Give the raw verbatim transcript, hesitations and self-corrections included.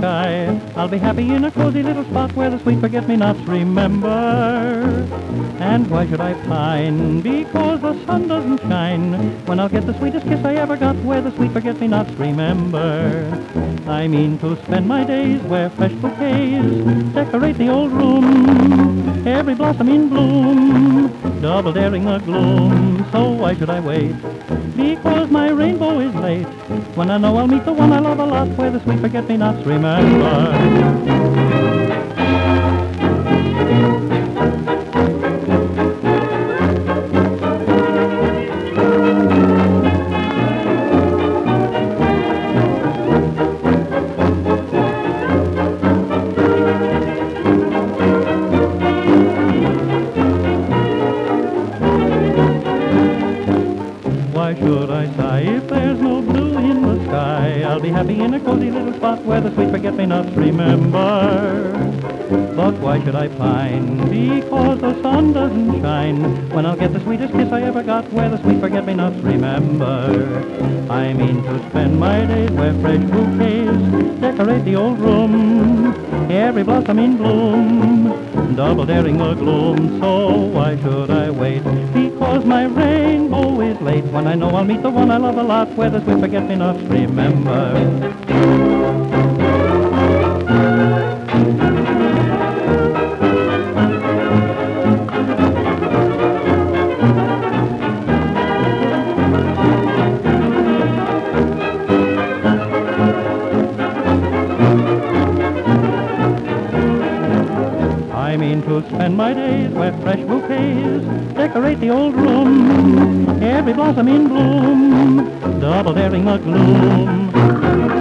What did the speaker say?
sky. I'll be happy in a cozy little spot where the sweet forget-me-nots remember. And why should I pine? Because the sun doesn't shine when I'll get the sweetest kiss I ever got where the sweet forget-me-nots remember. I mean to spend my days where fresh bouquets decorate the old room, every blossom in bloom, double daring the gloom. So why should I wait? Because my rainbow is late when I know I'll meet the one I love a lot where the sweet forget-me-nots remember. Why should I sigh if there's no blue in the sky? I'll be happy in a cozy little spot where the sweet forget-me-nots remember. But why should I pine? Because the sun doesn't shine when I'll get the sweetest kiss I ever got where the sweet forget-me-nots remember. I mean to spend my days where fresh bouquets decorate the old room, every blossom in bloom, double daring the gloom. So why should I wait? Because my rainbow is late when I know I'll meet the one I love a lot where the sweet forget-me-nots remember. I mean to spend my days where fresh bouquets decorate the old room, every blossom in bloom, double daring the gloom.